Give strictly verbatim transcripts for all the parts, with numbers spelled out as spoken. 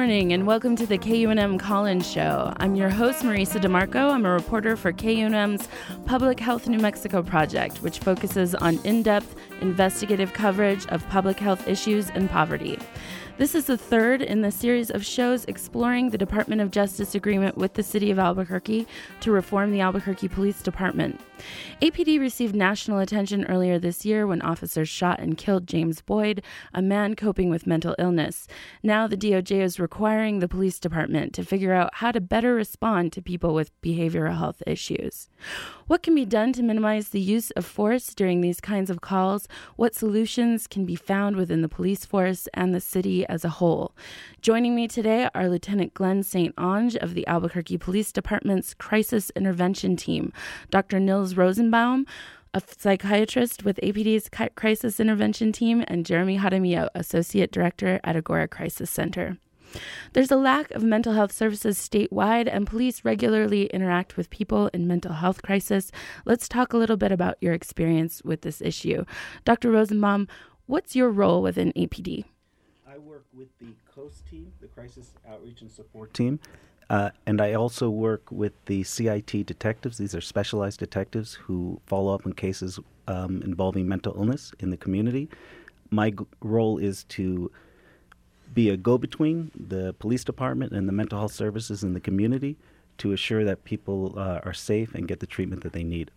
morning and welcome to the K U N M Call-In Show. I'm your host, Marisa DeMarco. I'm a reporter for K U N M's Public Health New Mexico project, which focuses on in-depth investigative coverage of public health issues and poverty. This is the third in the series of shows exploring the Department of Justice agreement with the city of Albuquerque to reform the Albuquerque Police Department. A P D received national attention earlier this year when officers shot and killed James Boyd, a man coping with mental illness. Now the D O J is requiring the police department to figure out how to better respond to people with behavioral health issues. What can be done to minimize the use of force during these kinds of calls? What solutions can be found within the police force and the city as a whole? Joining me today are Lieutenant Glenn Saint Onge of the Albuquerque Police Department's Crisis Intervention Team, Doctor Nils Rosenbaum, a psychiatrist with A P D's Crisis Intervention Team, and Jeremy Jaramillo, Associate Director at Agora Crisis Center. There's a lack of mental health services statewide, and police regularly interact with people in mental health crisis. Let's talk a little bit about your experience with this issue. Doctor Rosenbaum, what's your role within A P D? I work with the COAST team, the Crisis Outreach and Support Team, uh, and I also work with the C I T detectives. These are specialized detectives who follow up on cases um, involving mental illness in the community. My g- role is to be a go-between the police department and the mental health services in the community to assure that people uh, are safe and get the treatment that they need.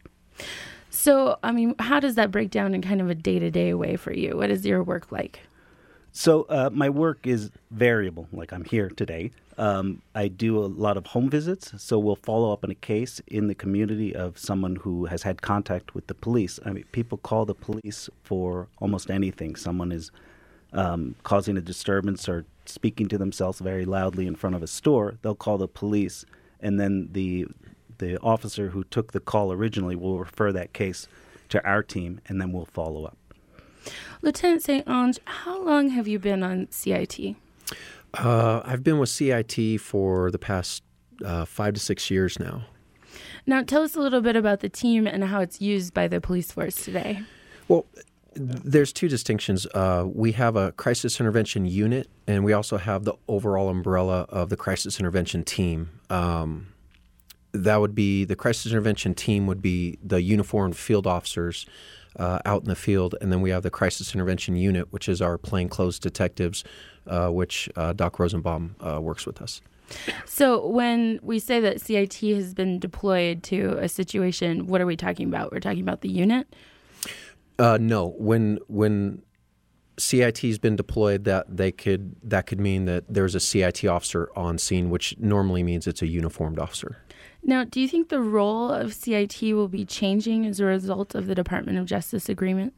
So, I mean, how does that break down in kind of a day-to-day way for you? What is your work like? So uh, my work is variable, like I'm here today. Um, I do a lot of home visits, so we'll follow up on a case in the community of someone who has had contact with the police. I mean, people call the police for almost anything. Someone is Um, causing a disturbance or speaking to themselves very loudly in front of a store, they'll call the police, and then the the officer who took the call originally will refer that case to our team, and then we'll follow up. Lieutenant Saint Onge, how long have you been on C I T? Uh, I've been with C I T for the past uh, five to six years now. Now, tell us a little bit about the team and how it's used by the police force today. Well, there's two distinctions. Uh, we have a crisis intervention unit, and we also have the overall umbrella of the crisis intervention team. Um, that would be the crisis intervention team would be the uniformed field officers uh, out in the field, and then we have the crisis intervention unit, which is our plainclothes detectives, uh, which uh, Doc Rosenbaum uh, works with us. So when we say that C I T has been deployed to a situation, what are we talking about? We're talking about the unit? Uh, no, when when C I T's been deployed, that they could that could mean that there's a C I T officer on scene, which normally means it's a uniformed officer. Now, do you think the role of C I T will be changing as a result of the Department of Justice agreement?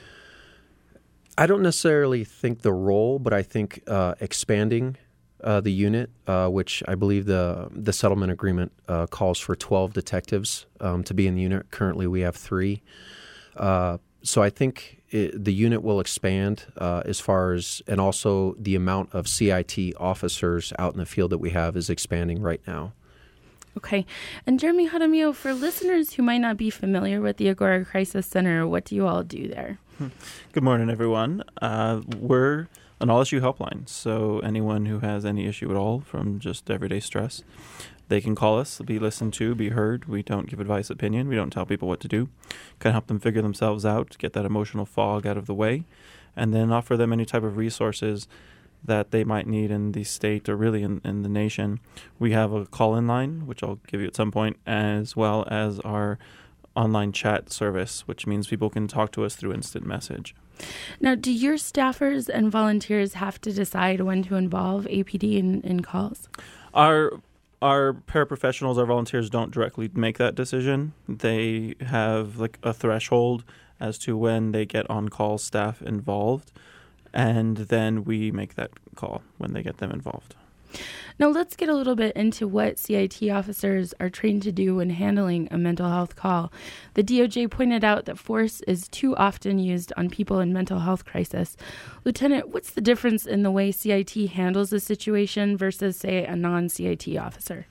I don't necessarily think the role, but I think uh, expanding uh, the unit, uh, which I believe the the settlement agreement uh, calls for twelve detectives um, to be in the unit. Currently, we have three. Uh, So I think it, the unit will expand uh, as far as, and also the amount of C I T officers out in the field that we have is expanding right now. Okay. And Jeremy Jaramillo, for listeners who might not be familiar with the Agora Crisis Center, what do you all do there? Good morning, everyone. Uh, we're an all-issue helpline, so anyone who has any issue at all from just everyday stress, they can call us, be listened to, be heard. We don't give advice, opinion. We don't tell people what to do. Can help them figure themselves out, get that emotional fog out of the way, and then offer them any type of resources that they might need in the state or really in, in the nation. We have a call-in line, which I'll give you at some point, as well as our online chat service, which means people can talk to us through instant message. Now, do your staffers and volunteers have to decide when to involve A P D in, in calls? Our Our paraprofessionals, our volunteers don't directly make that decision. They have like a threshold as to when they get on-call staff involved, and then we make that call when they get them involved. Now let's get a little bit into what C I T officers are trained to do when handling a mental health call. The D O J pointed out that force is too often used on people in mental health crisis. Lieutenant, what's the difference in the way C I T handles a situation versus, say, a non-C I T officer?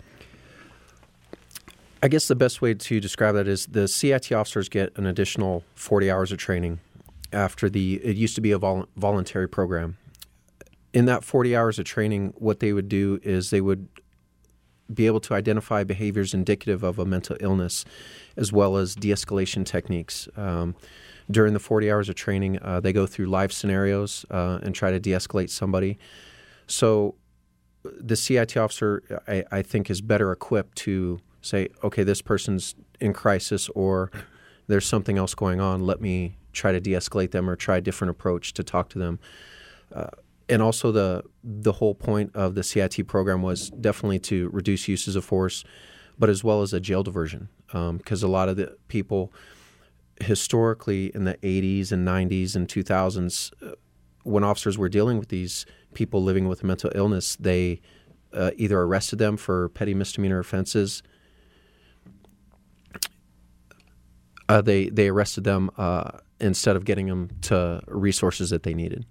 I guess the best way to describe that is the C I T officers get an additional forty hours of training after the, it used to be a vol- voluntary program. in that forty hours of training, what they would do is they would be able to identify behaviors indicative of a mental illness, as well as de-escalation techniques. Um, during the forty hours of training, uh, they go through live scenarios uh, and try to de-escalate somebody. So the C I T officer, I, I think, is better equipped to say, okay, this person's in crisis, or there's something else going on. Let me try to de-escalate them or try a different approach to talk to them. Uh, and also the the whole point of the C I T program was definitely to reduce uses of force, but as well as a jail diversion, because um, a lot of the people historically in the eighties and nineties and two thousands, uh, when officers were dealing with these people living with a mental illness, they uh, either arrested them for petty misdemeanor offenses. Uh, they they arrested them uh, instead of getting them to resources that they needed.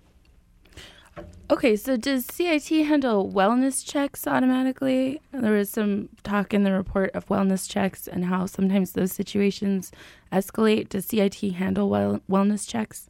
Okay, so does C I T handle wellness checks automatically? There was some talk in the report of wellness checks and how sometimes those situations escalate. Does C I T handle well, wellness checks?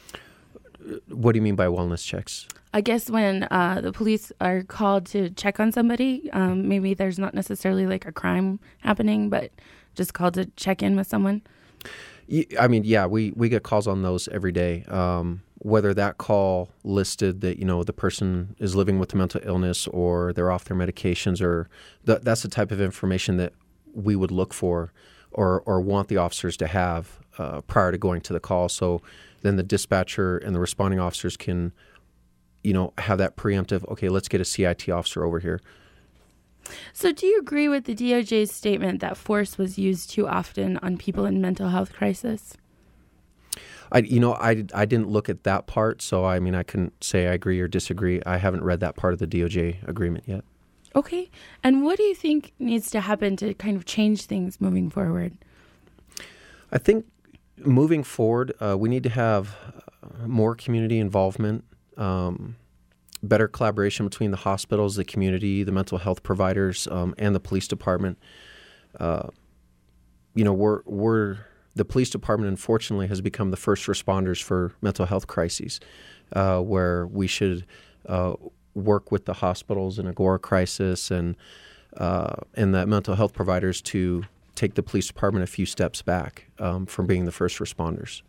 What do you mean by wellness checks? I guess when uh, the police are called to check on somebody, um, maybe there's not necessarily like a crime happening, but just called to check in with someone. I mean, yeah, we, we get calls on those every day. Um, whether that call listed that, you know, the person is living with a mental illness or they're off their medications, or th- that's the type of information that we would look for or, or want the officers to have uh, prior to going to the call. So then the dispatcher and the responding officers can, you know, have that preemptive, okay, let's get a C I T officer over here. So do you agree with the D O J's statement that force was used too often on people in mental health crisis? I, you know, I, I didn't look at that part, so I mean, I couldn't say I agree or disagree. I haven't read that part of the D O J agreement yet. Okay. And what do you think needs to happen to kind of change things moving forward? I think moving forward, uh, we need to have more community involvement, um, better collaboration between the hospitals, the community, the mental health providers, um, and the police department. Uh, you know, we're we're the police department, unfortunately, has become the first responders for mental health crises, uh, where we should uh, work with the hospitals in Agora crisis and uh, and the mental health providers to take the police department a few steps back um, from being the first responders.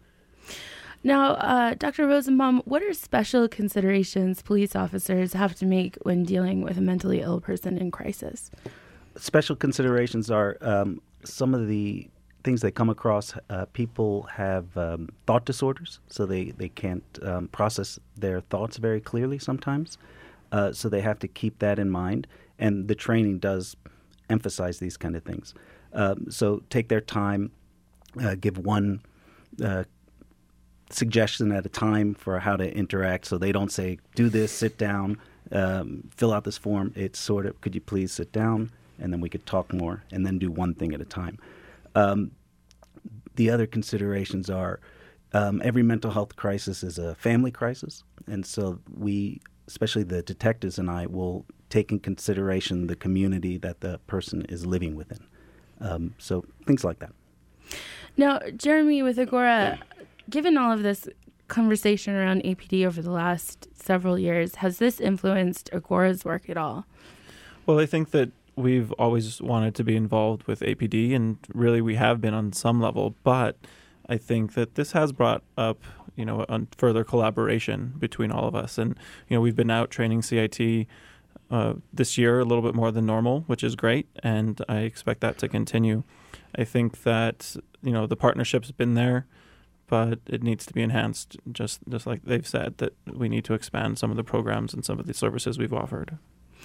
Now, uh, Doctor Rosenbaum, what are special considerations police officers have to make when dealing with a mentally ill person in crisis? Special considerations are um, some of the things they come across. Uh, people have um, thought disorders, so they, they can't um, process their thoughts very clearly sometimes. Uh, so they have to keep that in mind. And the training does emphasize these kind of things. Um, so take their time, uh, give one uh suggestion at a time for how to interact, so they don't say, do this, sit down, um, fill out this form. It's sort of, could you please sit down, and then we could talk more, and then do one thing at a time. Um, the other considerations are um, every mental health crisis is a family crisis, and so we, especially the detectives and I, will take in consideration the community that the person is living within. Um, so things like that. Now, Jeremy, with Agora, given all of this conversation around A P D over the last several years, has this influenced Agora's work at all? Well, I think that we've always wanted to be involved with A P D, and really we have been on some level, but I think that this has brought up, you know, a further collaboration between all of us. And, you know, we've been out training C I T uh, this year a little bit more than normal, which is great, and I expect that to continue. I think that, you know, the partnership's been there, but it needs to be enhanced, just just like they've said, that we need to expand some of the programs and some of the services we've offered.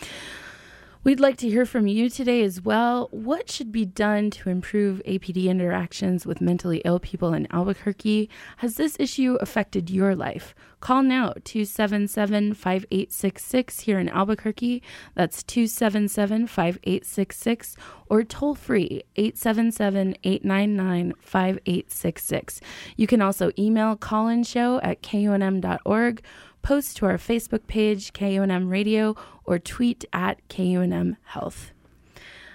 We'd like to hear from you today as well. What should be done to improve A P D interactions with mentally ill people in Albuquerque? Has this issue affected your life? Call now, two seven seven, five eight six six here in Albuquerque. That's two seven seven, five eight six six, or toll free, eight seven seven, eight nine nine, five eight six six. You can also email callinshow at K U N M dot org, post to our Facebook page, K U N M Radio, or tweet at K U N M Health.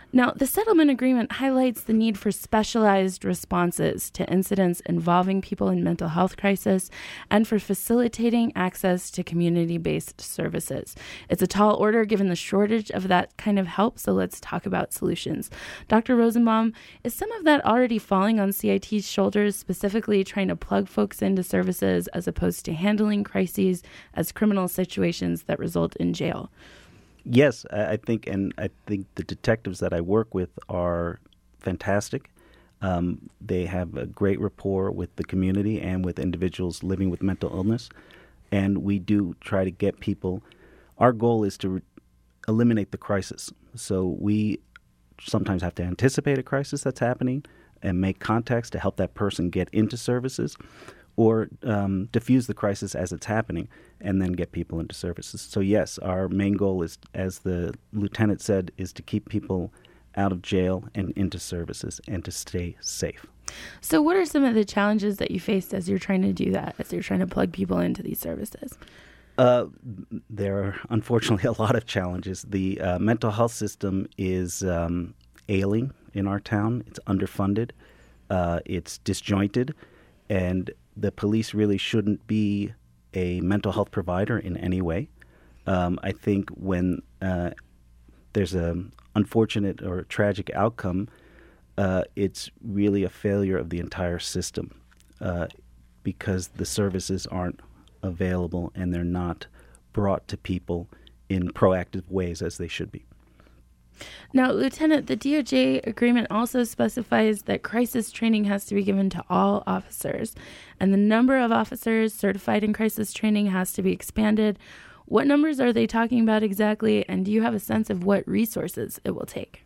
Now, the settlement agreement highlights the need for specialized responses to incidents involving people in mental health crisis and for facilitating access to community-based services. It's a tall order given the shortage of that kind of help, so let's talk about solutions. Doctor Rosenbaum, is some of that already falling on C I T's shoulders, specifically trying to plug folks into services as opposed to handling crises as criminal situations that result in jail? Yes, I think, and I think the detectives that I work with are fantastic. Um, they have a great rapport with the community and with individuals living with mental illness, and we do try to get people. Our goal is to re- eliminate the crisis. So we sometimes have to anticipate a crisis that's happening and make contacts to help that person get into services, or um, diffuse the crisis as it's happening and then get people into services. So yes, our main goal is, as the lieutenant said, is to keep people out of jail and into services and to stay safe. So what are some of the challenges that you faced as you're trying to do that, as you're trying to plug people into these services? Uh, there are unfortunately a lot of challenges. The uh, mental health system is um, ailing in our town. It's underfunded. Uh, it's disjointed. And the police really shouldn't be a mental health provider in any way. Um, I think when uh, there's an unfortunate or tragic outcome, uh, it's really a failure of the entire system uh, because the services aren't available and they're not brought to people in proactive ways as they should be. Now, Lieutenant, the D O J agreement also specifies that crisis training has to be given to all officers, and the number of officers certified in crisis training has to be expanded. What numbers are they talking about exactly, and do you have a sense of what resources it will take?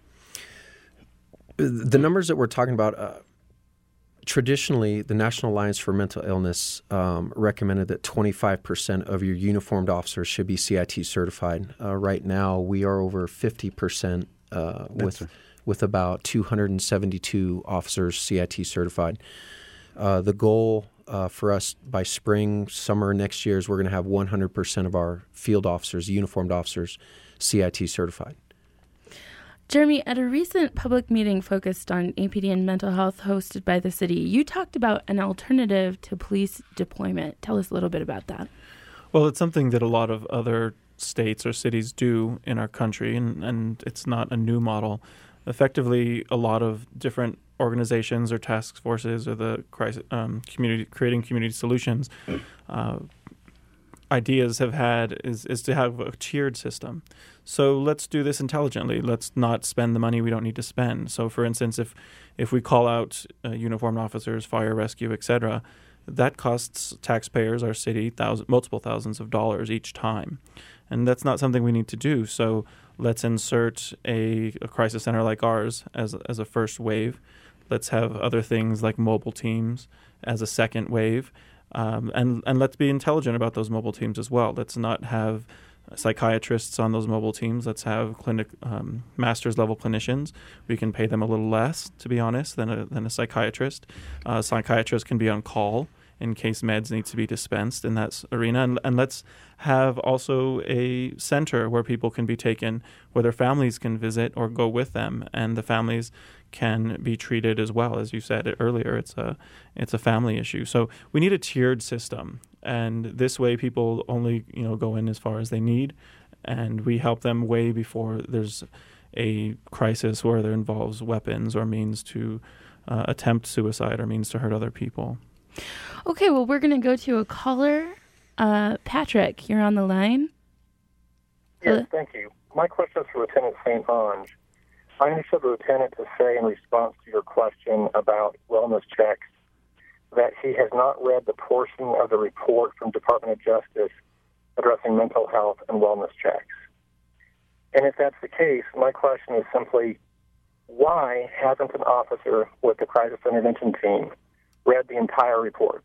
The numbers that we're talking about, uh, traditionally, the National Alliance for Mental Illness um, recommended that twenty-five percent of your uniformed officers should be C I T certified. Uh, right now, we are over fifty percent uh, with, right. with about two hundred seventy-two officers C I T certified. Uh, the goal uh, for us by spring, summer next year is we're going to have one hundred percent of our field officers, uniformed officers, C I T certified. Jeremy, at a recent public meeting focused on A P D and mental health hosted by the city, you talked about an alternative to police deployment. Tell us a little bit about that. Well, it's something that a lot of other states or cities do in our country, and, and it's not a new model. Effectively, a lot of different organizations or task forces or the crisis, um, community creating community solutions uh, ideas have had is, is to have a tiered system. So let's do this intelligently. Let's not spend the money we don't need to spend. So, for instance, if if we call out uh, uniformed officers, fire rescue, et cetera, that costs taxpayers, our city, thousand, multiple thousands of dollars each time. And that's not something we need to do. So let's insert a, a crisis center like ours as, as a first wave. Let's have other things like mobile teams as a second wave. Um, and, and let's be intelligent about those mobile teams as well. Let's not have psychiatrists on those mobile teams. Let's have clinic um, master's level clinicians. We can pay them a little less, to be honest, than a, than a psychiatrist. Uh, psychiatrists can be on call in case meds need to be dispensed in that arena. And, and let's have also a center where people can be taken, where their families can visit or go with them, and the families can be treated as well. As you said earlier, it's a it's a family issue. So we need a tiered system, and this way people only you know go in as far as they need, and we help them way before there's a crisis where there involves weapons or means to uh, attempt suicide or means to hurt other people. Okay, well, we're going to go to a caller. Uh, Patrick, you're on the line. Yes, thank you. My question is for Lieutenant Saint Onge. I understood the lieutenant to say in response to your question about wellness checks that he has not read the portion of the report from Department of Justice addressing mental health and wellness checks. And if that's the case, my question is simply, why hasn't an officer with the crisis intervention team read the entire report?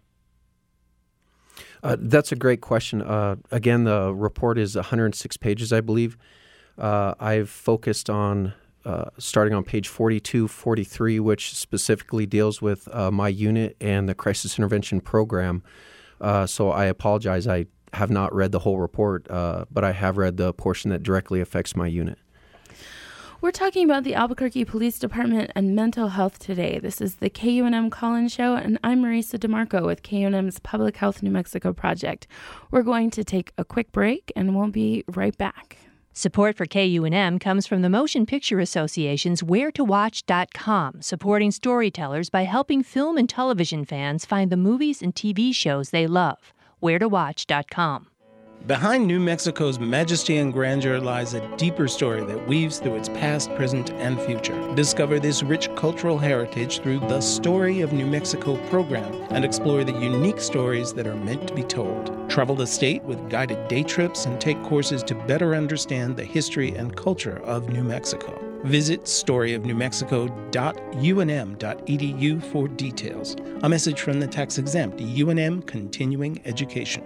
Uh, that's a great question. Uh, again, the report is one hundred six pages, I believe. Uh, I've focused on uh, starting on page forty-two, forty-three, which specifically deals with uh, my unit and the crisis intervention program. Uh, so I apologize. I have not read the whole report, uh, but I have read the portion that directly affects my unit. We're talking about the Albuquerque Police Department and mental health today. This is the K U N M Call-In Show, and I'm Marisa DeMarco with K U N M's Public Health New Mexico Project. We're going to take a quick break, and we'll be right back. Support for K U N M comes from the Motion Picture Association's where to watch dot com, supporting storytellers by helping film and television fans find the movies and T V shows they love. where to watch dot com. Behind New Mexico's majesty and grandeur lies a deeper story that weaves through its past, present, and future. Discover this rich cultural heritage through the Story of New Mexico program and explore the unique stories that are meant to be told. Travel the state with guided day trips and take courses to better understand the history and culture of New Mexico. Visit story of new mexico dot u n m dot e d u for details. A message from the tax-exempt U N M Continuing Education.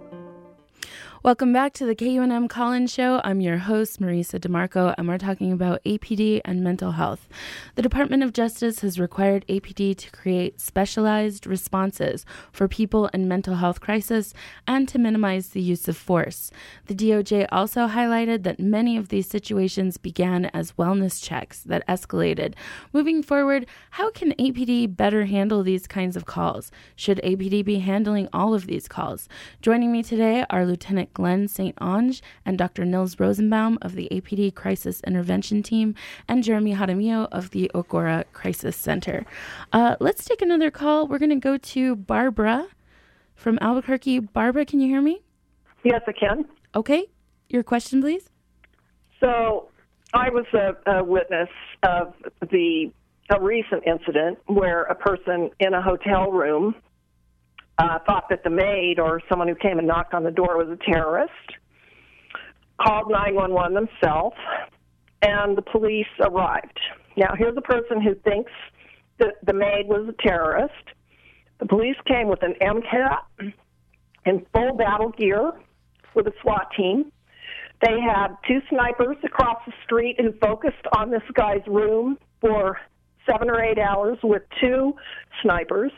Welcome back to the K U N M Call-In Show. I'm your host, Marisa DeMarco, and we're talking about A P D and mental health. The Department of Justice has required A P D to create specialized responses for people in mental health crisis and to minimize the use of force. The D O J also highlighted that many of these situations began as wellness checks that escalated. Moving forward, how can A P D better handle these kinds of calls? Should A P D be handling all of these calls? Joining me today are Lieutenant Glenn Saint Onge and Doctor Nils Rosenbaum of the A P D Crisis Intervention Team and Jeremy Jaramillo of the Ocora Crisis Center. Uh, let's take another call. We're going to go to Barbara from Albuquerque. Barbara, can you hear me? Yes, I can. Okay. Your question, please. So I was a, a witness of the a recent incident where a person in a hotel room Uh, thought that the maid or someone who came and knocked on the door was a terrorist, called nine one one themselves, and the police arrived. Now, here's a person who thinks that the maid was a terrorist. The police came with an M CAT in full battle gear with a SWAT team. They had two snipers across the street who focused on this guy's room for seven or eight hours with two snipers.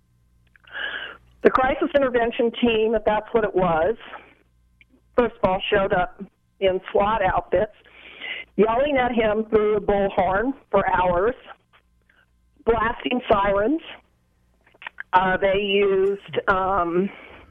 The crisis intervention team, if that's what it was, first of all, showed up in SWAT outfits, yelling at him through a bullhorn for hours, blasting sirens. Uh, they used um,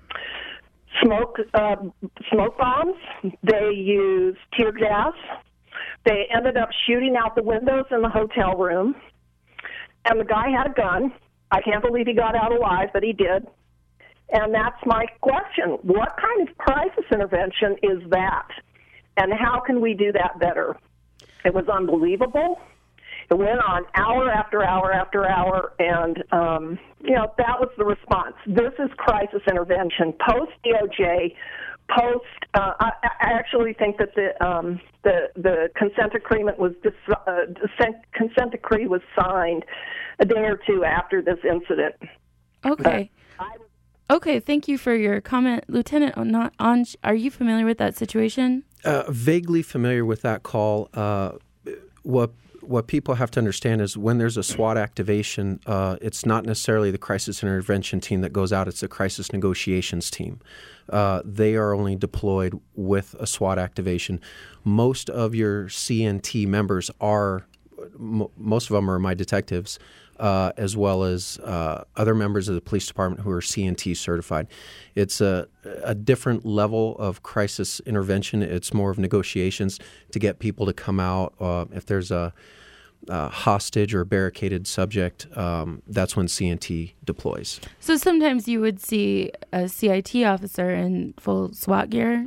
smoke uh, smoke bombs. They used tear gas. They ended up shooting out the windows in the hotel room. And the guy had a gun. I can't believe he got out alive, but he did. And that's my question. What kind of crisis intervention is that? And how can we do that better? It was unbelievable. It went on hour after hour after hour, and, um, you know, that was the response. This is crisis intervention. Post-D O J, post, uh, I, I actually think that the um, the, the consent agreement was, dis- uh, consent decree was signed a day or two after this incident. Okay. But I Okay, thank you for your comment. Lieutenant Onge, are you familiar with that situation? Uh, vaguely familiar with that call. Uh, what what people have to understand is when there's a SWAT activation, uh, it's not necessarily the crisis intervention team that goes out. It's the crisis negotiations team. Uh, they are only deployed with a SWAT activation. Most of your C N T members are, m- most of them are my detectives, Uh, as well as uh, other members of the police department who are C N T certified. It's a, a different level of crisis intervention. It's more of negotiations to get people to come out. Uh, if there's a, a hostage or a barricaded subject, um, that's when C N T deploys. So sometimes you would see a C I T officer in full SWAT gear?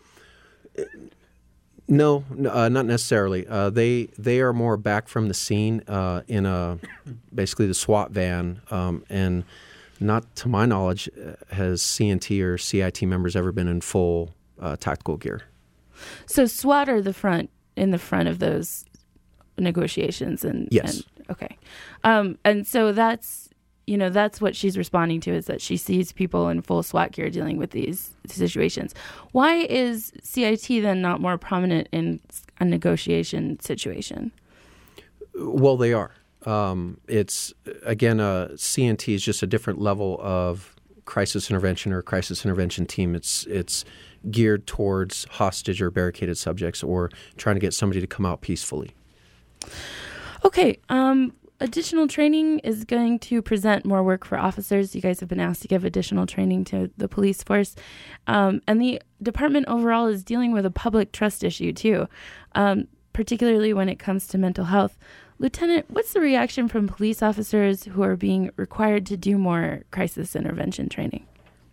No, uh, not necessarily. Uh, they they are more back from the scene uh, in a basically the SWAT van, um, and not to my knowledge has C N T or C I T members ever been in full uh, tactical gear. So SWAT are the front in the front of those negotiations, and yes, and, okay, um, and so that's. You know, that's what she's responding to, is that she sees people in full SWAT gear dealing with these situations. Why is C I T then not more prominent in a negotiation situation? Well, they are. Um, it's, again, uh, C N T is just a different level of crisis intervention or crisis intervention team. It's it's geared towards hostage or barricaded subjects or trying to get somebody to come out peacefully. Okay. Um, additional training is going to present more work for officers. You guys have been asked to give additional training to the police force. Um, and the department overall is dealing with a public trust issue, too, um, particularly when it comes to mental health. Lieutenant, what's the reaction from police officers who are being required to do more crisis intervention training?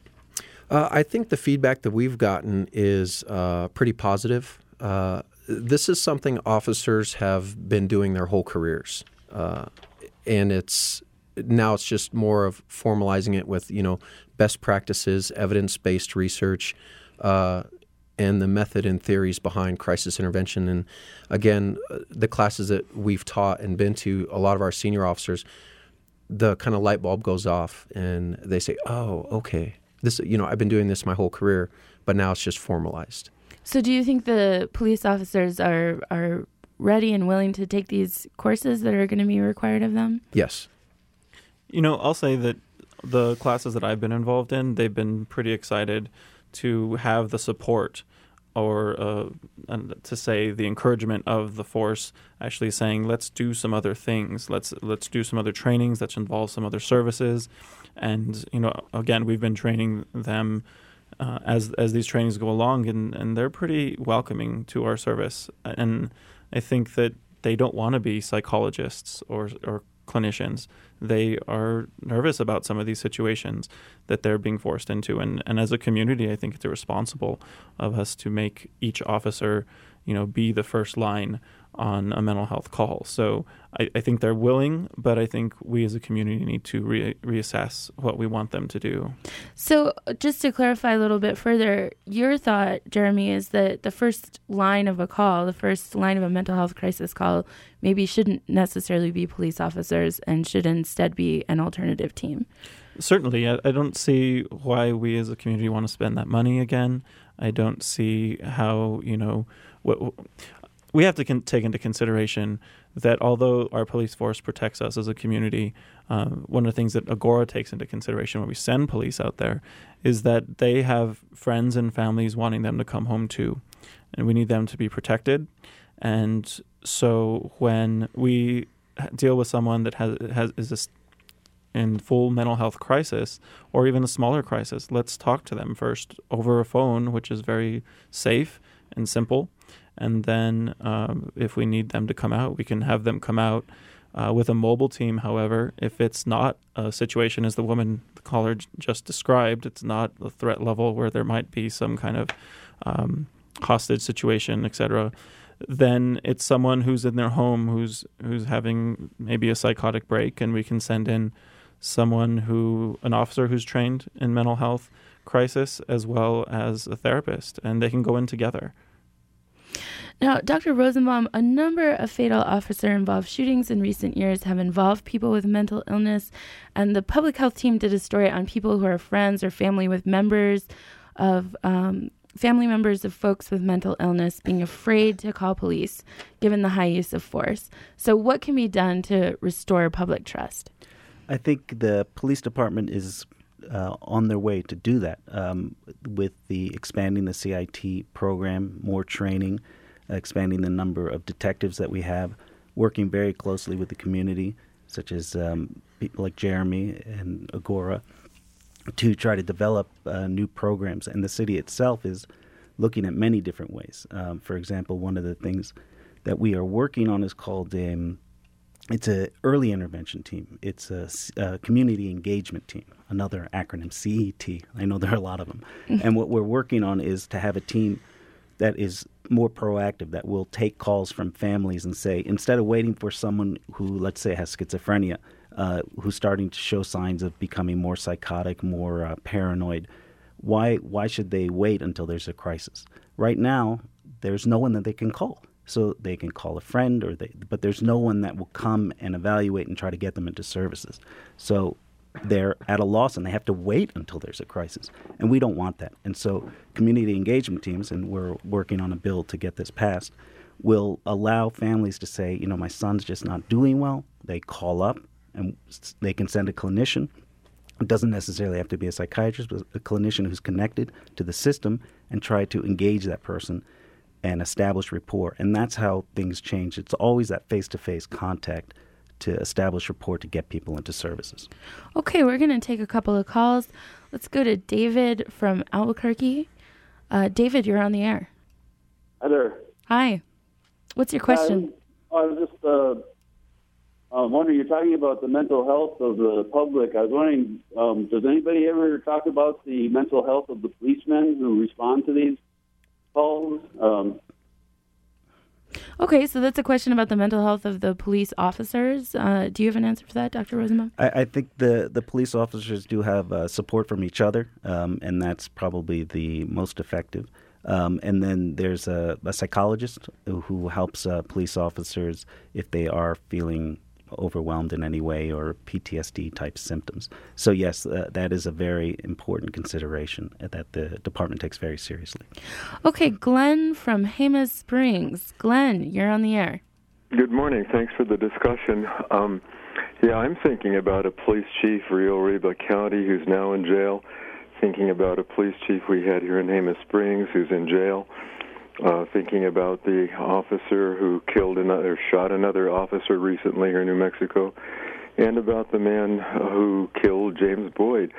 Uh, I think the feedback that we've gotten is uh, pretty positive. Uh, this is something officers have been doing their whole careers, uh, and it's now it's just more of formalizing it with you know best practices, evidence-based research, uh, and the method and theories behind crisis intervention. And again, the classes that we've taught and been to, a lot of our senior officers, the kind of light bulb goes off, and they say, "Oh, okay, this you know I've been doing this my whole career, but now it's just formalized." So do you think the police officers are are ready and willing to take these courses that are going to be required of them? Yes. You know, I'll say that the classes that I've been involved in, they've been pretty excited to have the support or uh, and to say the encouragement of the force actually saying, let's do some other things. Let's let's do some other trainings that involve some other services. And, you know, again, we've been training them Uh, as as these trainings go along, and, and they're pretty welcoming to our service. And I think that they don't want to be psychologists or or clinicians. They are nervous about some of these situations that they're being forced into. And, and as a community, I think it's irresponsible of us to make each officer, you know, be the first line on a mental health call. So I, I think they're willing, but I think we as a community need to re- reassess what we want them to do. So just to clarify a little bit further, your thought, Jeremy, is that the first line of a call, the first line of a mental health crisis call, maybe shouldn't necessarily be police officers and should instead be an alternative team. Certainly. I, I don't see why we as a community want to spend that money again. I don't see how, you know, what, we have to con- take into consideration that although our police force protects us as a community, uh, one of the things that Agora takes into consideration when we send police out there is that they have friends and families wanting them to come home too, and we need them to be protected. And so when we deal with someone that has has is a, in full mental health crisis or even a smaller crisis, let's talk to them first over a phone, which is very safe and simple. And then um, if we need them to come out, we can have them come out uh, with a mobile team. However, if it's not a situation as the woman, the caller j- just described, it's not a threat level where there might be some kind of um, hostage situation, et cetera, then it's someone who's in their home who's who's having maybe a psychotic break, and we can send in someone who, an officer who's trained in mental health crisis as well as a therapist, and they can go in together. Now, Doctor Rosenbaum, a number of fatal officer-involved shootings in recent years have involved people with mental illness, and the public health team did a story on people who are friends or family with members of um, family members of folks with mental illness being afraid to call police, given the high use of force. So, what can be done to restore public trust? I think the police department is uh, on their way to do that um, with the expanding the C I T program, more training, expanding the number of detectives that we have, working very closely with the community, such as um, people like Jeremy and Agora, to try to develop uh, new programs. And the city itself is looking at many different ways. Um, for example, one of the things that we are working on is called um, it's a early intervention team. It's a, a community engagement team, another acronym, C E T. I know there are a lot of them. And what we're working on is to have a team that is more proactive, that will take calls from families and say, instead of waiting for someone who, let's say, has schizophrenia, uh, who's starting to show signs of becoming more psychotic, more uh, paranoid, why why should they wait until there's a crisis? Right now, there's no one that they can call. So they can call a friend, or they, but there's no one that will come and evaluate and try to get them into services. So they're at a loss and they have to wait until there's a crisis. And we don't want that. And so community engagement teams, and we're working on a bill to get this passed, will allow families to say, you know, my son's just not doing well. They call up and they can send a clinician. It doesn't necessarily have to be a psychiatrist, but a clinician who's connected to the system, and try to engage that person and establish rapport. And that's how things change. It's always that face-to-face contact to establish rapport to get people into services. Okay, we're going to take a couple of calls. Let's go to David from Albuquerque. Uh, David, you're on the air. Hi there. Hi. What's your question? I was, I was just uh, uh, wondering, you're talking about the mental health of the public. I was wondering, um, does anybody ever talk about the mental health of the policemen who respond to these calls? Um, Okay, so that's a question about the mental health of the police officers. Uh, do you have an answer for that, Doctor Rosenbaum? I, I think the, the police officers do have uh, support from each other, um, and that's probably the most effective. Um, and then there's a, a psychologist who, who helps uh, police officers if they are feeling overwhelmed in any way or P T S D type symptoms. So yes, uh, that is a very important consideration that the department takes very seriously. Okay, Glenn from Jemez Springs. Glenn, you're on the air. Good morning. Thanks for the discussion. Um, yeah, I'm thinking about a police chief, Rio Arriba County, who's now in jail. Thinking about a police chief we had here in Jemez Springs who's in jail. Uh, thinking about the officer who killed another, shot another officer recently here in New Mexico, and about the man who killed James Boyd.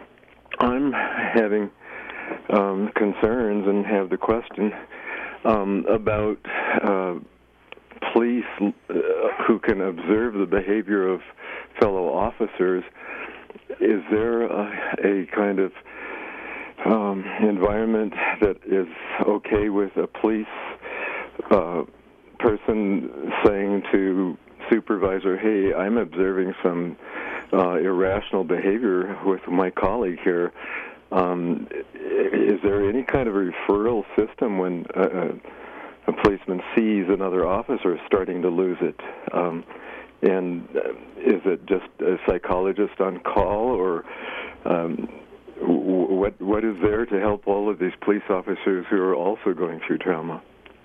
I'm having um, concerns and have the question um, about uh, police uh, who can observe the behavior of fellow officers. Is there a, a kind of Um, environment that is okay with a police uh, person saying to supervisor, hey, I'm observing some uh, irrational behavior with my colleague here. Um, is there any kind of referral system when a, a policeman sees another officer starting to lose it? Um, and is it just a psychologist on call, or um, What what is there to help all of these police officers who are also going through trauma?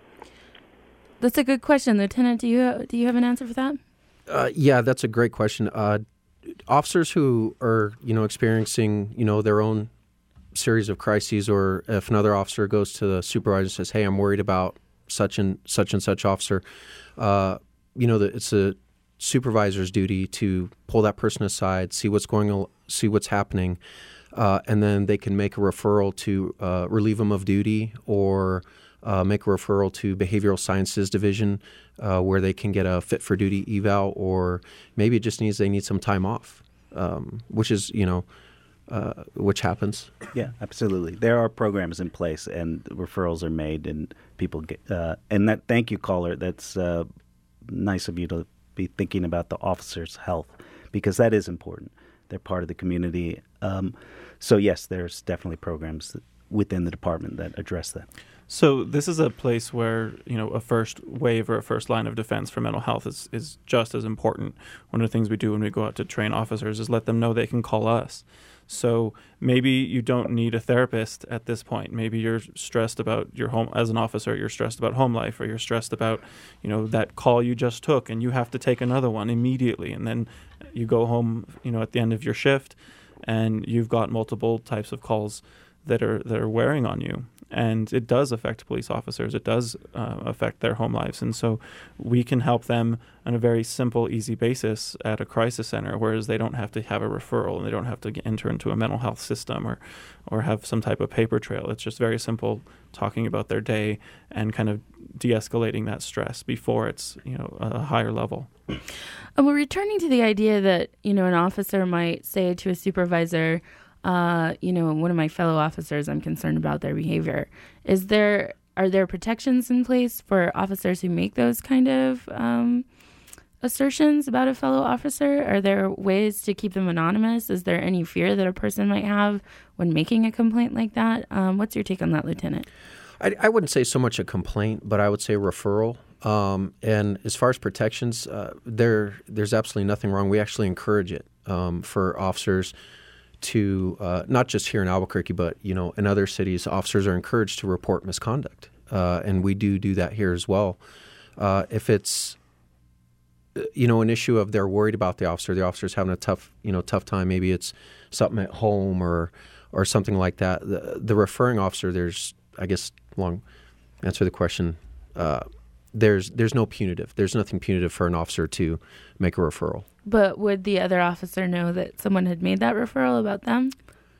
That's a good question, Lieutenant. Do you do you have an answer for that? Uh, yeah, that's a great question. Uh, officers who are you know experiencing you know their own series of crises, or if another officer goes to the supervisor and says, "Hey, I'm worried about such and such and such officer," uh, you know, the, it's a supervisor's duty to pull that person aside, see what's going on, see what's happening. Uh, and then they can make a referral to uh, relieve them of duty, or uh, make a referral to Behavioral Sciences Division, uh, where they can get a fit for duty eval, or maybe it just needs they need some time off, um, which is you know, uh, which happens. Yeah, absolutely. There are programs in place, and referrals are made, and people get. Uh, and that, thank you, caller. That's uh, nice of you to be thinking about the officers' health, because that is important. They're part of the community. Um, so, yes, there's definitely programs that, within the department that address that. So this is a place where, you know, a first wave or a first line of defense for mental health is, is just as important. One of the things we do when we go out to train officers is let them know they can call us. So maybe you don't need a therapist at this point. Maybe you're stressed about your home as an officer, you're stressed about home life, or you're stressed about, you know, that call you just took and you have to take another one immediately. And then you go home, you know, at the end of your shift and you've got multiple types of calls that are that are wearing on you. And it does affect police officers. It does uh, affect their home lives. And so we can help them on a very simple, easy basis at a crisis center, whereas they don't have to have a referral and they don't have to get, enter into a mental health system or, or have some type of paper trail. It's just very simple talking about their day and kind of de-escalating that stress before it's, you know, a higher level. And we're returning to the idea that, you know, an officer might say to a supervisor, Uh, you know, one of my fellow officers, I'm concerned about their behavior. Is there, are there protections in place for officers who make those kind of um, assertions about a fellow officer? Are there ways to keep them anonymous? Is there any fear that a person might have when making a complaint like that? Um, what's your take on that, Lieutenant? I, I wouldn't say so much a complaint, but I would say referral. Um, and as far as protections, uh, there there's absolutely nothing wrong. We actually encourage it um, for officers to uh, not just here in Albuquerque, but you know, in other cities, officers are encouraged to report misconduct, uh, and we do do that here as well. Uh, if it's you know an issue of they're worried about the officer, the officer's having a tough you know tough time. Maybe it's something at home or or something like that. The, the referring officer, there's I guess along answer the question, uh, there's there's no punitive. There's nothing punitive for an officer to make a referral. But would the other officer know that someone had made that referral about them?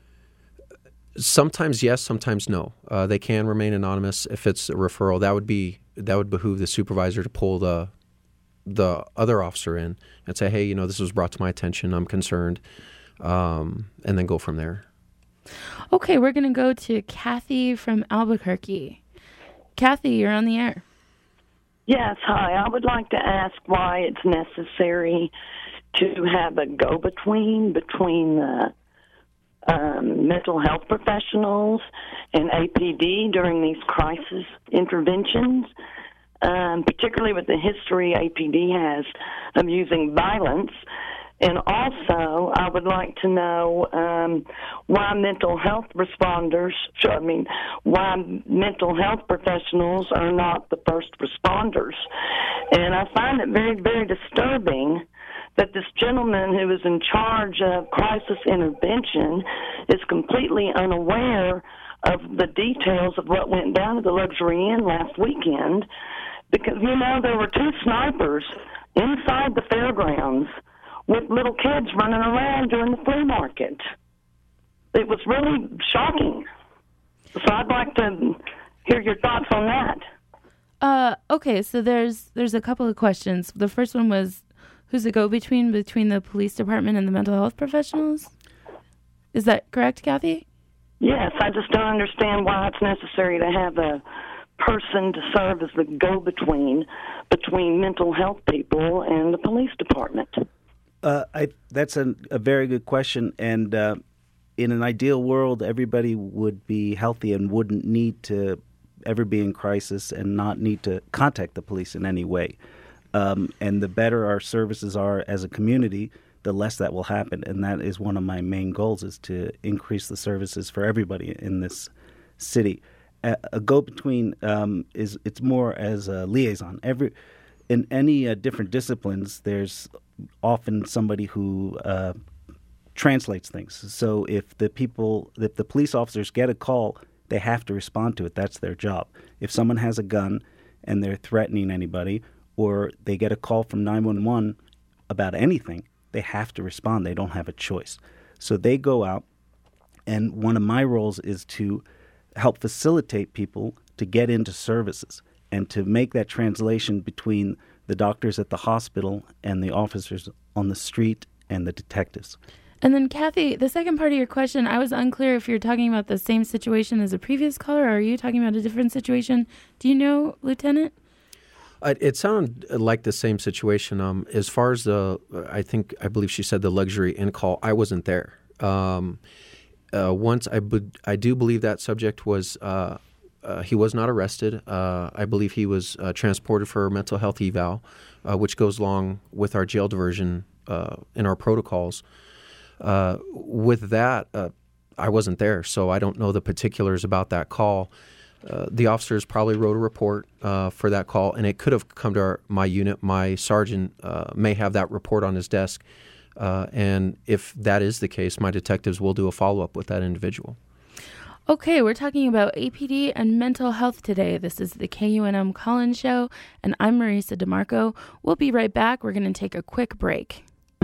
Sometimes yes, sometimes no. Uh, they can remain anonymous if it's a referral. That would be that would behoove the supervisor to pull the the other officer in and say, hey, you know, this was brought to my attention. I'm concerned, um, and then go from there. Okay, we're going to go to Kathy from Albuquerque. Kathy, you're on the air. Yes, hi. I would like to ask why it's necessary to have a go-between between the um, mental health professionals and A P D during these crisis interventions, um, particularly with the history A P D has of using violence. And also, I would like to know um, why mental health responders, I mean, why mental health professionals are not the first responders. And I find it very, very disturbing that this gentleman who is in charge of crisis intervention is completely unaware of the details of what went down at the Luxury Inn last weekend. Because, you know, there were two snipers inside the fairgrounds with little kids running around during the flea market. It was really shocking. So I'd like to hear your thoughts on that. Uh, okay, so there's there's a couple of questions. The first one was, who's the go-between between the police department and the mental health professionals? Is that correct, Kathy? Yes, I just don't understand why it's necessary to have a person to serve as the go-between between mental health people and the police department. Uh, I, that's a, a very good question, and uh, in an ideal world, everybody would be healthy and wouldn't need to ever be in crisis and not need to contact the police in any way. Um, and the better our services are as a community, the less that will happen. And that is one of my main goals, is to increase the services for everybody in this city. A, a go-between um, is it's more as a liaison. Every in any uh, different disciplines, there's often somebody who uh, translates things. So if the people, if the police officers get a call, they have to respond to it. That's their job. If someone has a gun and they're threatening anybody, or they get a call from nine one one about anything, they have to respond. They don't have a choice. So they go out, and one of my roles is to help facilitate people to get into services and to make that translation between the doctors at the hospital and the officers on the street and the detectives. And then, Kathy, the second part of your question, I was unclear if you're talking about the same situation as a previous caller, or are you talking about a different situation? Do you know, Lieutenant? Uh, it sounded like the same situation. Um, as far as the, I think, I believe she said the Luxury Inn call, I wasn't there. Um, uh, once I, bu- I do believe that subject was... Uh, Uh, he was not arrested. Uh, I believe he was uh, transported for mental health eval, uh, which goes along with our jail diversion uh, in our protocols. Uh, with that, uh, I wasn't there, so I don't know the particulars about that call. Uh, the officers probably wrote a report uh, for that call, and it could have come to our, my unit. My sergeant uh, may have that report on his desk, uh, and if that is the case, my detectives will do a follow-up with that individual. Okay, we're talking about A P D and mental health today. This is the K U N M Call-In Show, and I'm Marisa DeMarco. We'll be right back. We're going to take a quick break.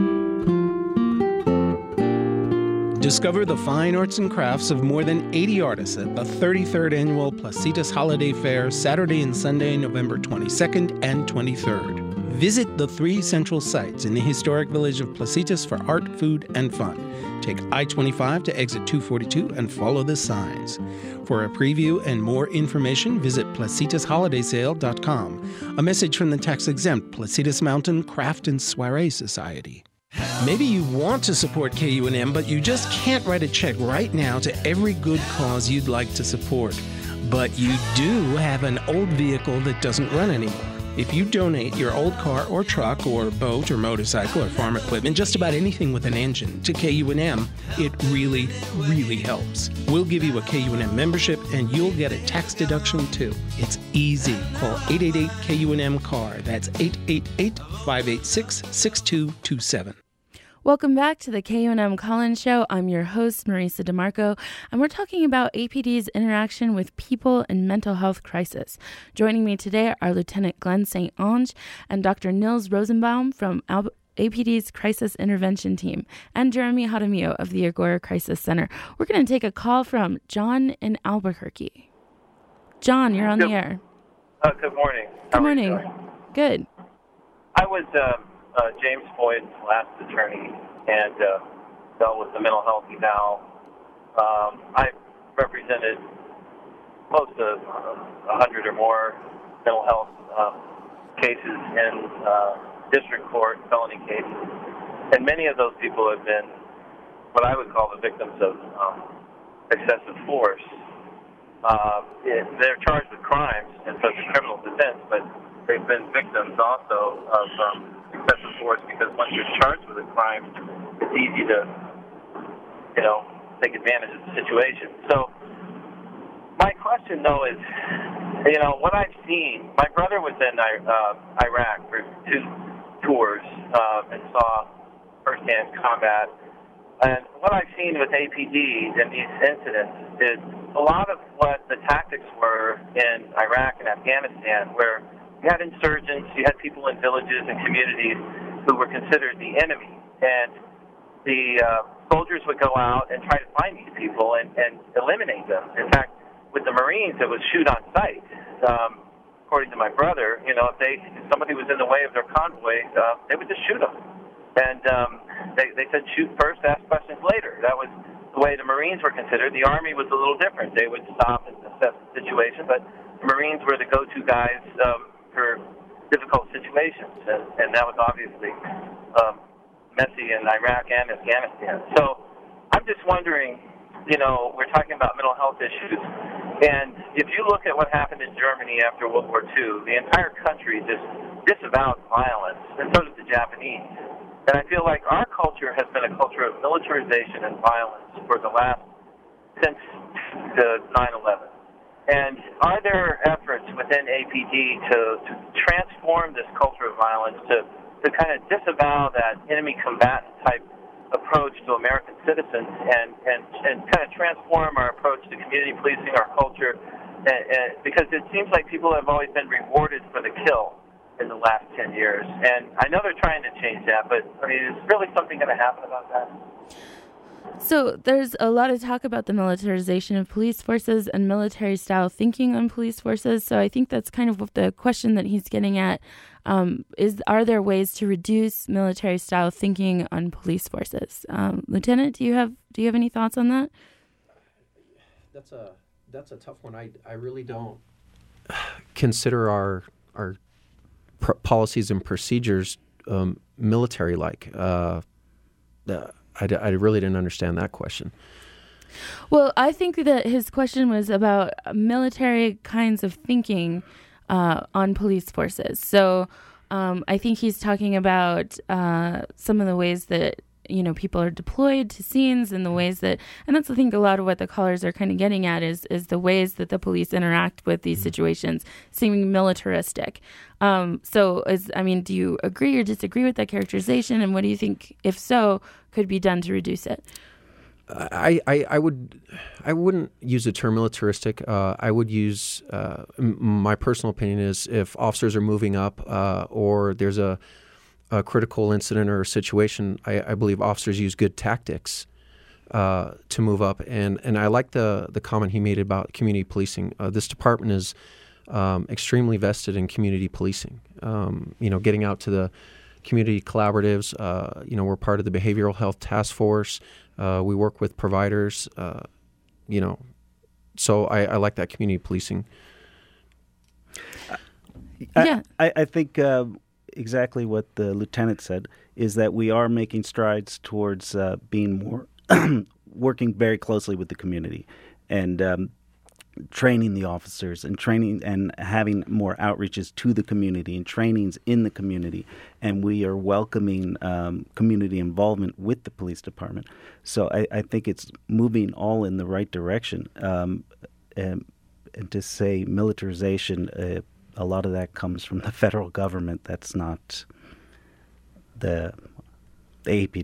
Discover the fine arts and crafts of more than eighty artists at the thirty-third Annual Placitas Holiday Fair, Saturday and Sunday, November twenty-second and twenty-third. Visit the three central sites in the historic village of Placitas for art, food, and fun. Take I twenty-five to exit two forty-two and follow the signs. For a preview and more information, visit placitas holiday sale dot com. A message from the tax-exempt Placitas Mountain Craft and Soiree Society. Maybe you want to support K U N M, but you just can't write a check right now to every good cause you'd like to support. But you do have an old vehicle that doesn't run anymore. If you donate your old car or truck or boat or motorcycle or farm equipment, just about anything with an engine, to K U N M, it really, really helps. We'll give you a K U N M membership and you'll get a tax deduction too. It's easy. Call eight eight eight K U N M C A R. That's eight eight eight, five eight six, six two two seven. Welcome back to the K U N M Call-In Show. I'm your host, Marisa DeMarco, and we're talking about A P D's interaction with people in mental health crisis. Joining me today are Lieutenant Glenn Saint Onge and Doctor Nils Rosenbaum from Al- A P D's Crisis Intervention Team, and Jeremy Jaramillo of the Agora Crisis Center. We're going to take a call from John in Albuquerque. John, you're on good, the air. Uh, good morning. Good morning. Good. I was uh, uh, James Boyd's last attorney and uh, dealt with the mental health eval. Um, I represented close to a hundred or more mental health uh, cases in uh, district court, felony cases, and many of those people have been what I would call the victims of um, excessive force. Uh, it, they're charged with crimes, and so it's a criminal defense, but they've been victims also of um, excessive force because once you're charged with a crime, it's easy to, you know, take advantage of the situation. So my question, though, is, you know, what I've seen, my brother was in uh, Iraq for two tours uh, and saw firsthand combat. And what I've seen with A P D in these incidents is a lot of what the tactics were in Iraq and Afghanistan, where you had insurgents, you had people in villages and communities who were considered the enemy. And the uh, soldiers would go out and try to find these people and, and eliminate them. In fact, with the Marines, it was shoot on sight. Um, according to my brother, you know, if they if somebody was in the way of their convoy, uh, they would just shoot them. And um, they, they said shoot first, ask questions later. That was the way the Marines were considered. The Army was a little different. They would stop and assess the situation, but the Marines were the go-to guys um, for difficult situations, and, and that was obviously um, messy in Iraq and Afghanistan. So I'm just wondering, you know, we're talking about mental health issues, and if you look at what happened in Germany after World War Two, the entire country just disavowed violence, and so did the Japanese. And I feel like our culture has been a culture of militarization and violence for the last, since the nine eleven. And are there efforts within A P D to, to transform this culture of violence, to, to kind of disavow that enemy combatant type approach to American citizens and, and, and kind of transform our approach to community policing, our culture? And, and, because it seems like people have always been rewarded for the kill in the last ten years. And I know they're trying to change that, but I mean, is really something going to happen about that? So there's a lot of talk about the militarization of police forces and military-style thinking on police forces. So I think that's kind of the question that he's getting at. Um, is are there ways to reduce military-style thinking on police forces? Um, Lieutenant, do you have do you have any thoughts on that? That's a that's a tough one. I I really don't consider our our pr- policies and procedures um, military-like. Uh, uh, I, d- I really didn't understand that question. Well, I think that his question was about military kinds of thinking uh, on police forces. So um, I think he's talking about uh, some of the ways that, you know, people are deployed to scenes and the ways that, and that's I think a lot of what the callers are kind of getting at is is the ways that the police interact with these situations seeming militaristic. Um, so, is I mean, do you agree or disagree with that characterization? And what do you think, if so, could be done to reduce it? I, I, I would I wouldn't use the term militaristic. Uh, I would use uh, m- my personal opinion is if officers are moving up uh, or there's a a critical incident or a situation, I, I believe officers use good tactics uh, to move up. And, and I like the, the comment he made about community policing. Uh, this department is um, extremely vested in community policing. Um, you know, getting out to the community collaboratives. Uh, you know, we're part of the Behavioral Health Task Force. Uh, we work with providers. Uh, you know, so I, I like that community policing. Yeah, I, I think. Uh, Exactly what the lieutenant said is that we are making strides towards uh, being more working very closely with the community and um, training the officers and training and having more outreaches to the community and trainings in the community. And we are welcoming um, community involvement with the police department. So I, I think it's moving all in the right direction. Um, and, and to say militarization, uh, a lot of that comes from the federal government. That's not the, the A P D.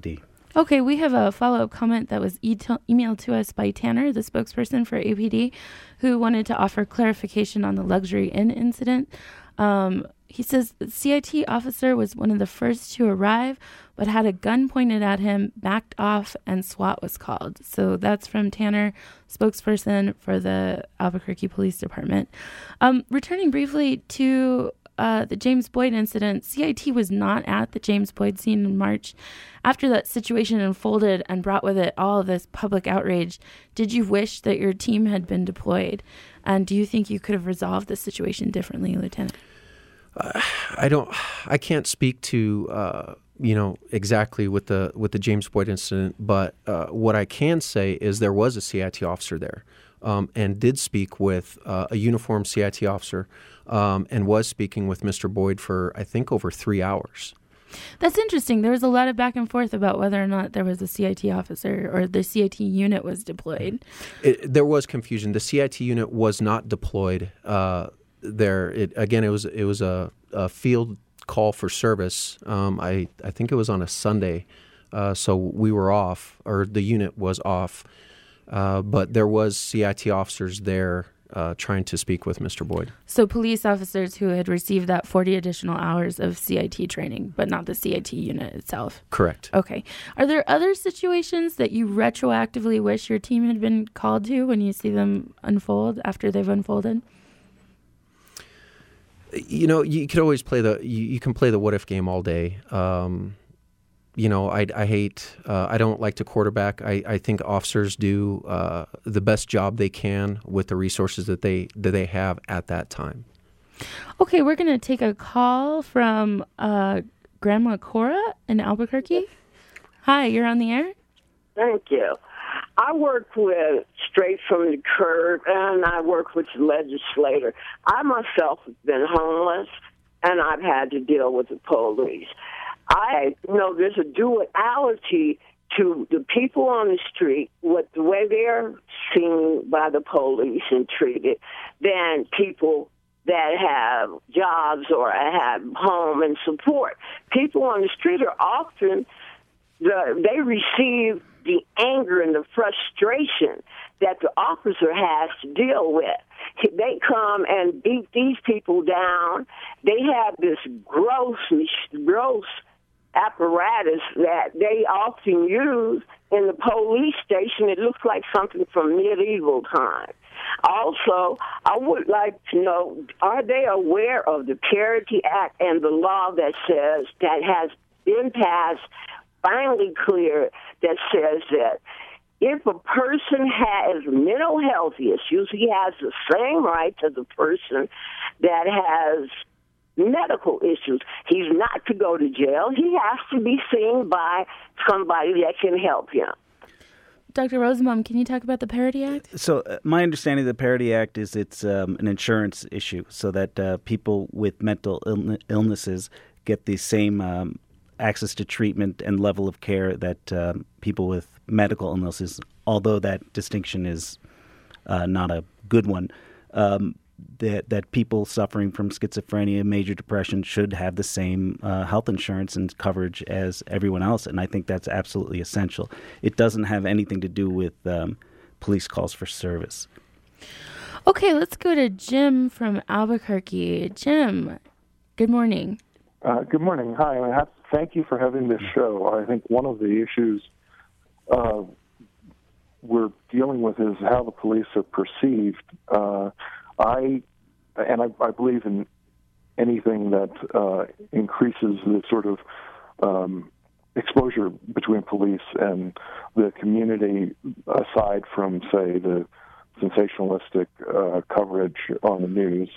Okay, we have a follow-up comment that was e- emailed to us by Tanner, the spokesperson for A P D, who wanted to offer clarification on the Luxury Inn incident. Um, he says the C I T officer was one of the first to arrive, but had a gun pointed at him, backed off, and SWAT was called. So that's from Tanner, spokesperson for the Albuquerque Police Department. Um, returning briefly to uh, the James Boyd incident, C I T was not at the James Boyd scene in March. After that situation unfolded and brought with it all of this public outrage, did you wish that your team had been deployed? And do you think you could have resolved the situation differently, Lieutenant? Uh, I don't. I can't speak to uh, you know exactly with the with the James Boyd incident, but uh, what I can say is there was a C I T officer there, um, and did speak with uh, a uniformed C I T officer, um, and was speaking with Mister Boyd for I think over three hours. That's interesting. There was a lot of back and forth about whether or not there was a C I T officer or the C I T unit was deployed. It, there was confusion. The C I T unit was not deployed. Uh, there, it, again, it was it was a, a field call for service. Um, I I think it was on a Sunday, uh, so we were off, or the unit was off. Uh, but there was C I T officers there uh, trying to speak with Mister Boyd. So police officers who had received that forty additional hours of C I T training, but not the C I T unit itself. Correct. Okay. Are there other situations that you retroactively wish your team had been called to when you see them unfold after they've unfolded? You know, you could always play the you, you can play the what if game all day. Um, you know, I, I hate, uh, I don't like to quarterback. I, I think officers do uh, the best job they can with the resources that they that they have at that time. Okay, we're going to take a call from uh, Grandma Cora in Albuquerque. Hi, you're on the air. Thank you. I work with Straight from the Curb, and I work with the legislator. I myself have been homeless, and I've had to deal with the police. I know there's a duality to the people on the street, what the way they're seen by the police and treated, than people that have jobs or have home and support. People on the street are often, the, they receive the anger and the frustration that the officer has to deal with. They come and beat these people down. They have this gross, gross apparatus that they often use in the police station. It looks like something from medieval times. Also, I would like to know, are they aware of the Parity Act and the law that says, that has been passed, finally clear, that says that if a person has mental health issues, he has the same right as the person that has medical issues. He's not to go to jail. He has to be seen by somebody that can help him. Doctor Rosenbaum, can you talk about the Parity Act? So uh, my understanding of the Parity Act is it's um, an insurance issue, so that uh, people with mental Ill- illnesses get the same um, access to treatment and level of care that um, people with medical illnesses, although that distinction is uh, not a good one. Um, that that people suffering from schizophrenia, major depression should have the same uh, health insurance and coverage as everyone else, and I think that's absolutely essential. It doesn't have anything to do with um, police calls for service. Okay, let's go to Jim from Albuquerque. Jim, good morning. Uh, good morning. Hi. I have, thank you for having this show. I think one of the issues uh, we're dealing with is how the police are perceived. Uh, I and I, I believe in anything that uh, increases the sort of um, exposure between police and the community, aside from, say, the sensationalistic uh, coverage on the news.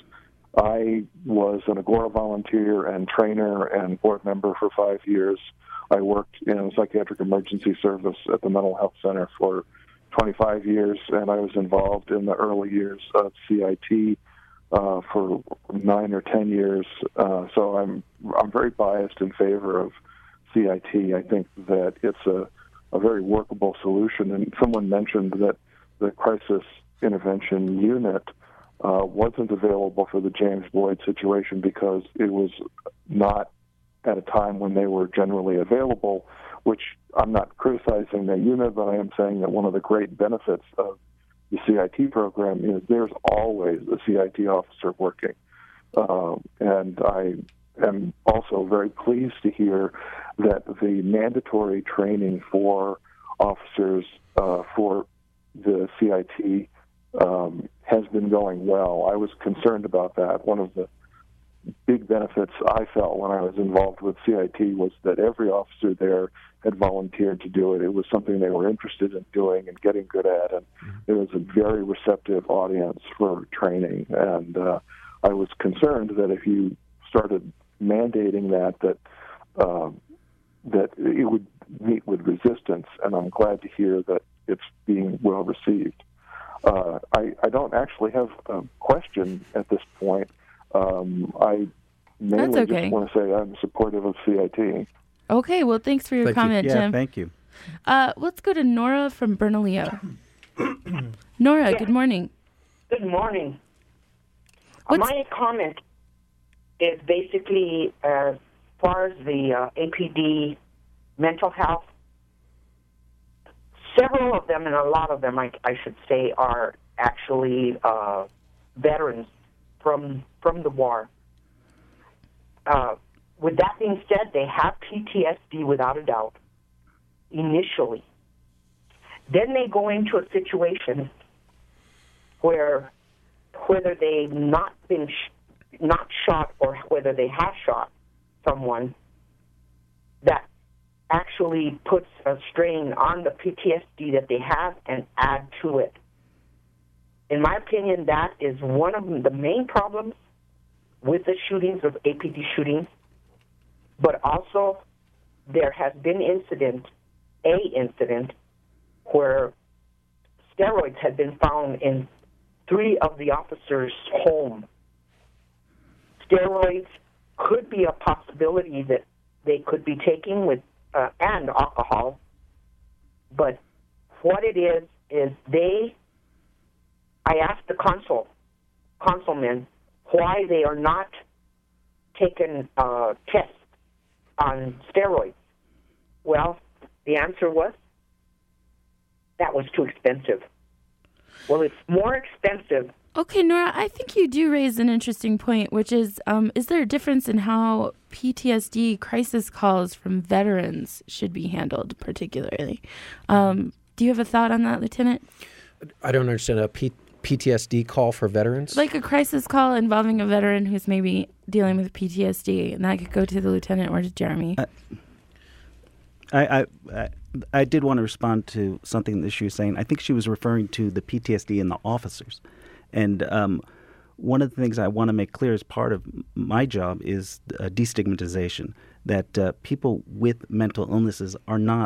I was an Agora volunteer and trainer and board member for five years. I worked in psychiatric emergency service at the Mental Health Center for twenty-five years, and I was involved in the early years of C I T uh, for nine or ten years. Uh, so I'm I'm very biased in favor of C I T. I think that it's a, a very workable solution. And someone mentioned that the crisis intervention unit uh, wasn't available for the James Boyd situation because it was not at a time when they were generally available. which I'm not criticizing that unit, but I am saying that one of the great benefits of the C I T program is there's always a C I T officer working. Uh, and I am also very pleased to hear that the mandatory training for officers uh, for the C I T um, has been going well. I was concerned about that. One of the big benefits I felt when I was involved with C I T was that every officer there had volunteered to do it. It was something they were interested in doing and getting good at, and it was a very receptive audience for training. And uh, I was concerned that if you started mandating that, that uh, that it would meet with resistance, and I'm glad to hear that it's being well received. Uh, I, I don't actually have a question at this point. Um, I mainly okay. just want to say I'm supportive of C I T. Okay, well, thanks for your thank comment, you. Yeah, Jim. thank you. Uh, let's go to Nora from Bernalillo. Nora, Yeah. good morning. Good morning. Uh, my comment is basically as far as the uh, A P D mental health. Several of them, and a lot of them, I, I should say, are actually uh, veterans from from the war. Uh, with that being said, they have P T S D without a doubt, initially. Then they go into a situation where whether they've not been sh- not shot or whether they have shot someone, that actually puts a strain on the P T S D that they have and add to it. In my opinion, that is one of the main problems with the shootings of A P D shootings, but also there has been incident, a incident, where steroids had been found in three of the officers' home. Steroids could be a possibility that they could be taking with uh, and alcohol, but what it is is they. I asked the consul, consulmen, why they are not taking uh, tests on steroids. Well, the answer was that was too expensive. Well, it's more expensive. Okay, Nora, I think you do raise an interesting point, which is, um, is there a difference in how P T S D crisis calls from veterans should be handled, particularly? Um, do you have a thought on that, Lieutenant? I don't understand a P- PTSD call for veterans. Like a crisis call involving a veteran who's maybe dealing with P T S D, and that could go to the lieutenant or to Jeremy. Uh, I, I, I I did want to respond to something that she was saying. I think she was referring to the P T S D in the officers. And um, one of the things I want to make clear as part of my job is uh, destigmatization, that uh, people with mental illnesses are not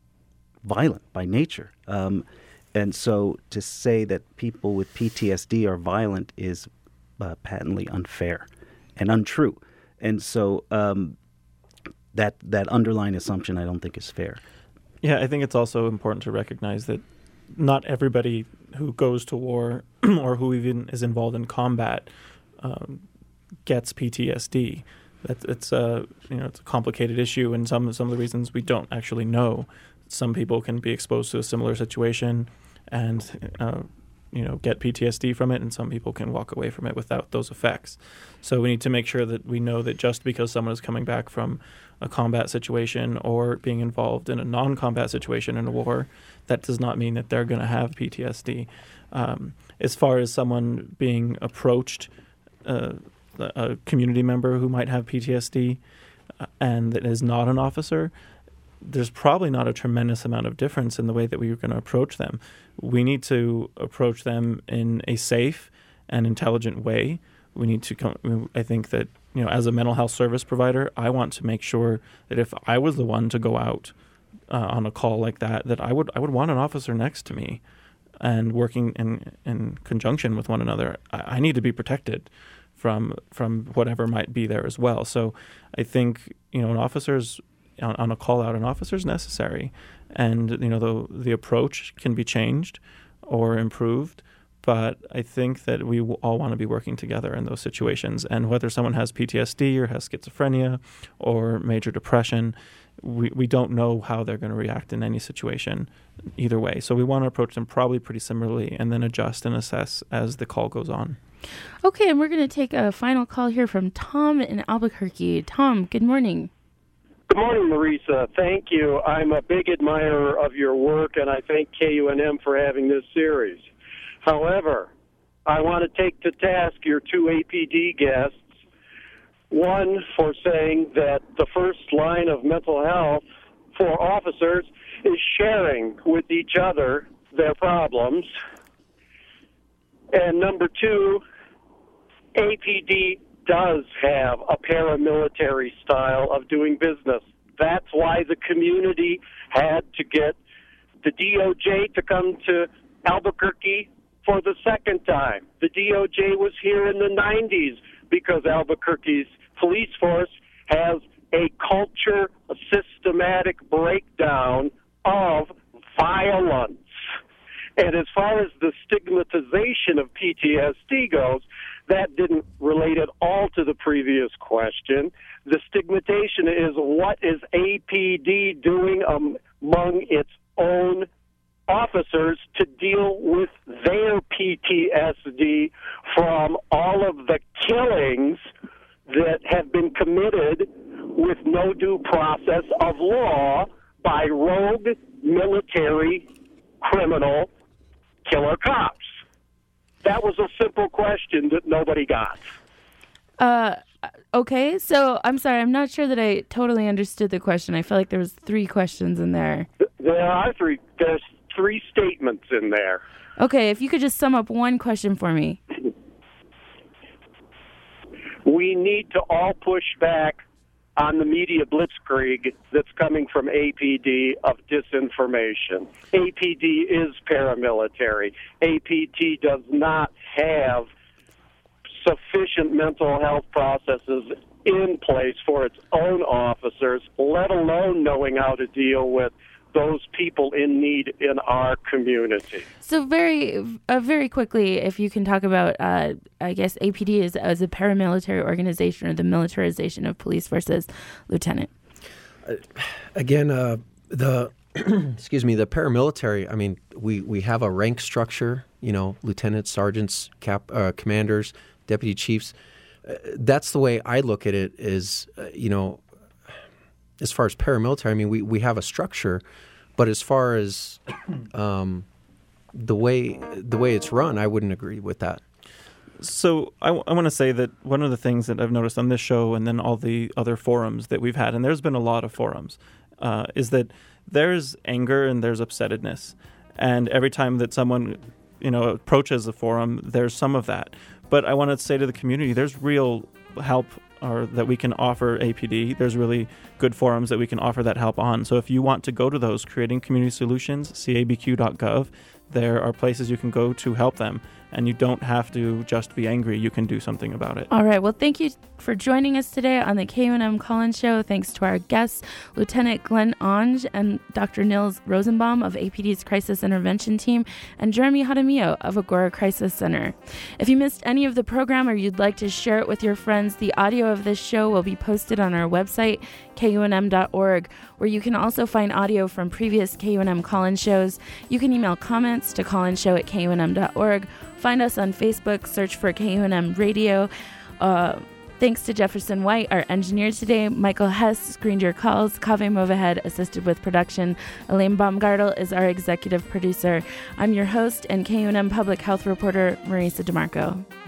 violent by nature. Um, and so to say that people with P T S D are violent is uh, patently unfair and untrue. And so um, that that underlying assumption I don't think is fair. Yeah, I think it's also important to recognize that not everybody who goes to war or who even is involved in combat um, gets P T S D. That it's a you know it's a complicated issue, and some some of the reasons we don't actually know. Some people can be exposed to a similar situation and uh, you know get P T S D from it, and some people can walk away from it without those effects. So we need to make sure that we know that just because someone is coming back from a combat situation or being involved in a non-combat situation in a war, that does not mean that they're going to have P T S D. Um, as far as someone being approached, uh, a community member who might have P T S D uh, and that is not an officer, there's probably not a tremendous amount of difference in the way that we're going to approach them. We need to approach them in a safe and intelligent way. We need to come, I think that, you know, as a mental health service provider, I want to make sure that if I was the one to go out uh, on a call like that, that I would I would want an officer next to me and working in, in conjunction with one another. I, I need to be protected from from whatever might be there as well. So I think, you know, an officer's on, on a call out, an officer's necessary, and you know the the approach can be changed or improved. But I think that we all want to be working together in those situations. And whether someone has P T S D or has schizophrenia or major depression, we, we don't know how they're going to react in any situation either way. So we want to approach them probably pretty similarly and then adjust and assess as the call goes on. Okay, and we're going to take a final call here from Tom in Albuquerque. Tom, good morning. Good morning, Marisa. Thank you. I'm a big admirer of your work, and I thank K U N M for having this series. However, I want to take to task your two A P D guests, one for saying that the first line of mental health for officers is sharing with each other their problems. And number two, A P D does have a paramilitary style of doing business. That's why the community had to get the D O J to come to Albuquerque for the second time. The D O J was here in the nineties because Albuquerque's police force has a culture, a systematic breakdown of violence. And as far as the stigmatization of P T S D goes, that didn't relate at all to the previous question. The stigmatization is what is A P D doing um, among its own officers to deal with their P T S D from all of the killings that have been committed with no due process of law by rogue military criminal killer cops. That was a simple question that nobody got. Uh, okay, so I'm sorry, I'm not sure that I totally understood the question. I feel like there was three questions in there. There are three. There's three statements in there. Okay, if you could just sum up one question for me. We need to all push back on the media blitzkrieg that's coming from A P D of disinformation. A P D is paramilitary. A P D does not have sufficient mental health processes in place for its own officers, let alone knowing how to deal with those people in need in our community. So very, uh, very quickly, if you can talk about, uh, I guess, A P D as, as a paramilitary organization or the militarization of police forces, Lieutenant. Uh, again, uh, the excuse me, the paramilitary. I mean, we, we have a rank structure. You know, lieutenants, sergeants, cap, uh, commanders, deputy chiefs. Uh, that's the way I look at it. Is uh, you know. As far as paramilitary, I mean, we, we have a structure, but as far as um, the way the way it's run, I wouldn't agree with that. So I, w- I want to say that one of the things that I've noticed on this show and then all the other forums that we've had, and there's been a lot of forums, uh, is that there's anger and there's upsettedness. And every time that someone, you know, approaches a forum, there's some of that. But I want to say to the community, there's real help or that we can offer A P D. There's really good forums that we can offer that help on. So if you want to go to those, Creating Community Solutions, C A B Q dot gov, there are places you can go to help them. And you don't have to just be angry. You can do something about it. All right. Well, thank you for joining us today on the K U N M Call-In Show. Thanks to our guests, Lieutenant Glenn Onge and Doctor Nils Rosenbaum of A P D's Crisis Intervention Team and Jeremy Jaramillo of Agora Crisis Center. If you missed any of the program or you'd like to share it with your friends, the audio of this show will be posted on our website, K U N M dot org, where you can also find audio from previous K U N M Call-In Shows. You can email comments to callinshow at K U N M dot org. Find us on Facebook, search for K U N M Radio. Uh, thanks to Jefferson White, our engineer today. Michael Hess screened your calls. Kaveh Movahed assisted with production. Elaine Baumgartel is our executive producer. I'm your host and K U N M public health reporter, Marisa DeMarco.